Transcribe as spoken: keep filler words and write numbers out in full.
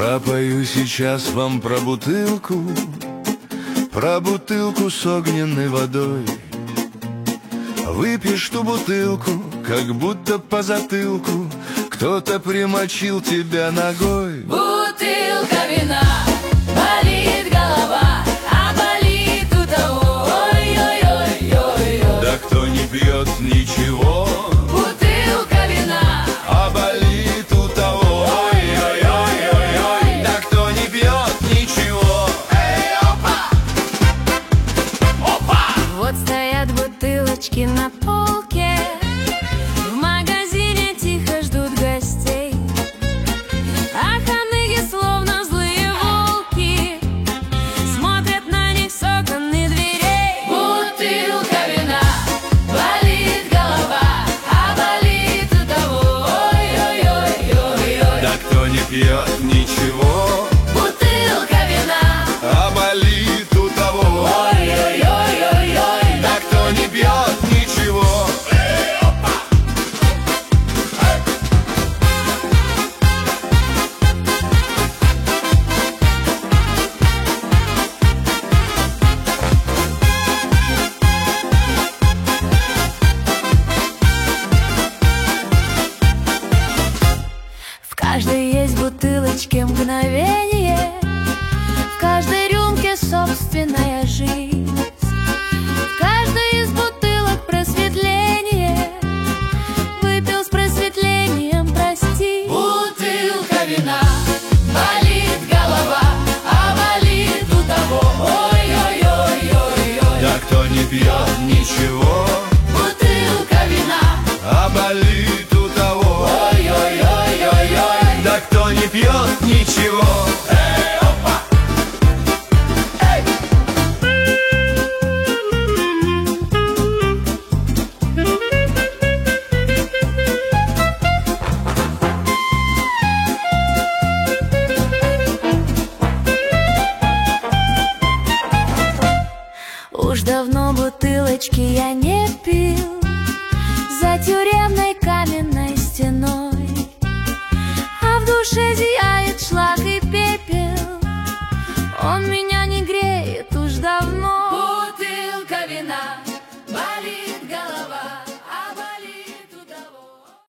Пропою сейчас вам про бутылку, про бутылку с огненной водой. Выпьешь ту бутылку, как будто по затылку кто-то примочил тебя ногой. Бутылка вина, болит голова, а болит у того, ой-ой-ой-ой-ой. Да кто не пьет ничего, бутылка вина, а болит у того, ой-ой-ой-ой-ой. Да кто не пьет ничего. Эй, опа! Опа! Вот стоят бутылочки на полке, в магазине тихо ждут гостей, а ханыги словно злые волки смотрят на них с окон и дверей. Бутылка вина, болит голова, а болит у того, ой-ой-ой-ой-ой. Да кто не пьет ничего, Бутылка вина, а болит у того, ой-ой-ой-ой-ой. да кто не пьет ничего. В каждой есть бутылочке мгновение, в каждой рюмке собственная жизнь. В каждой из бутылок просветление, выпил с просветлением, прости. Бутылка вина, болит голова, а болит у того, ой-ой-ой-ой-ой. Да кто не пьет ничего, Бутылка вина, а болит у того, ой-ой-ой-ой-ой. да кто не пьет ничего.